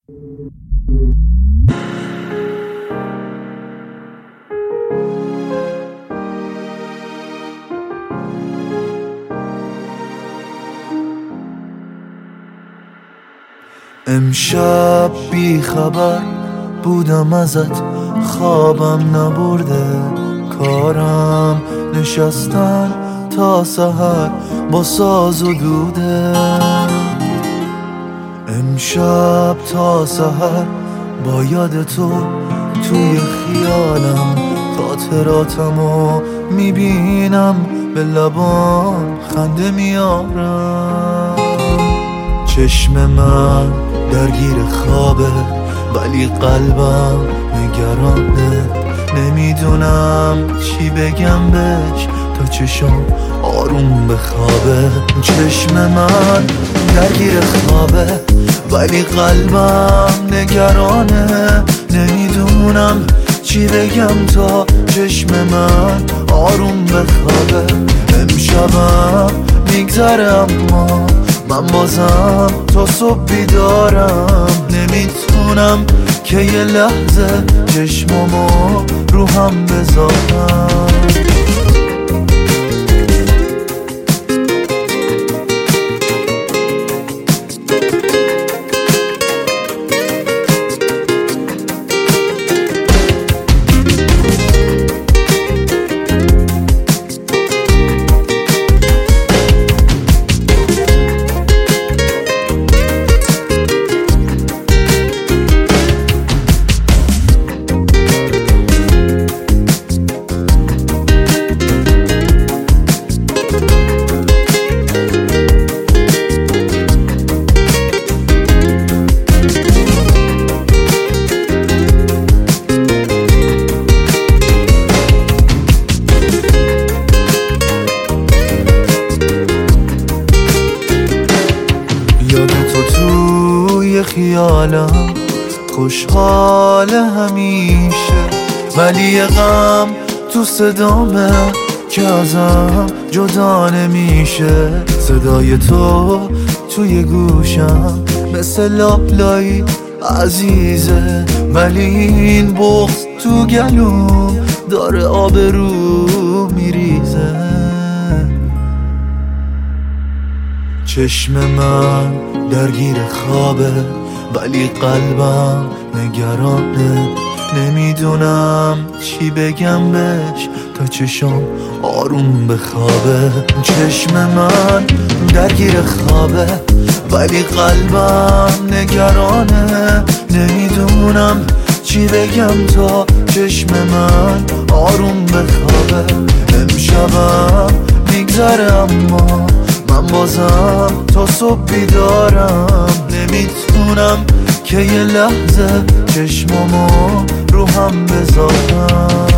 امشب بی خبر بودم ازت، خوابم نبرده کارم نشستن تا سحر با ساز و دوده. امشب تا سحر با یاد تو توی خیالم، خاطراتمو میبینم به لبام خنده میارم. چشم من درگیر خوابه ولی قلبم نگرانه، نمیدونم چی بگم بهش تا چشم آروم بخوابه. چشم من درگیر خوابه ولی قلبم نگرانه، نمیدونم چی بگم تا چشم من آروم بخوابه. امشبم میگذره اما من بازم تا صبح بیدارم، نمیتونم که یه لحظه چشمامو رو هم بذارم. خیالم خوشحال همیشه ولی یه غم تو صدامه که ازم جدا نمیشه. صدای تو توی گوشم مثل لابلایی عزیزه، ولی این بغض تو گلوم داره آبرو میریزه. چشم من درگیر خوابه ولی قلبم نگرانه، نمیدونم چی بگم بهش تا چشم آروم بخوابه. چشم من درگیر خوابه ولی قلبم نگرانه، نمیدونم چی بگم تا چشم من آروم بخوابه. امشبم میگذره اما من بازم تا صبح بیدارم، نمیتونم که یه لحظه چشمامو رو هم بذارم.